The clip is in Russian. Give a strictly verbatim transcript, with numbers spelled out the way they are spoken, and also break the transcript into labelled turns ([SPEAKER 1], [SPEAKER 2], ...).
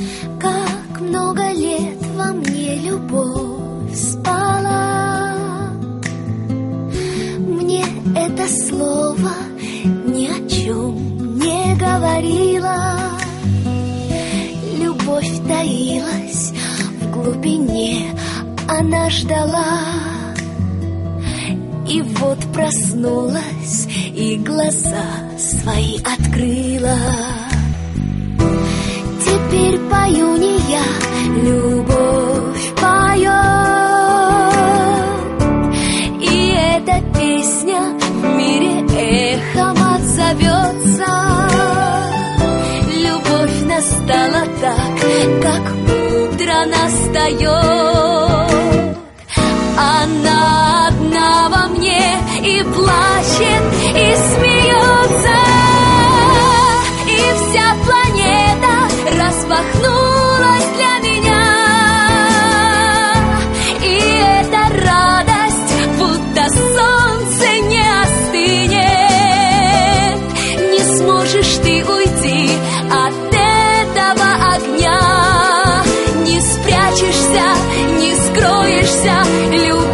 [SPEAKER 1] Как много лет во мне любовь спала. Мне это слово ни о чем не говорило. Любовь таилась в глубине, она ждала. И вот проснулась и глаза свои открыла. Теперь пою не я, любовь поет. И эта песня в мире эхом отзовется. Любовь настала так, как утро настает. Она одна во мне и плачет, и смеется. И вся планета распахнулась для меня. И эта радость, будто солнце, не остынет. Не сможешь ты уйти от этого огня. Не спрячешься, не скроешься, любовь.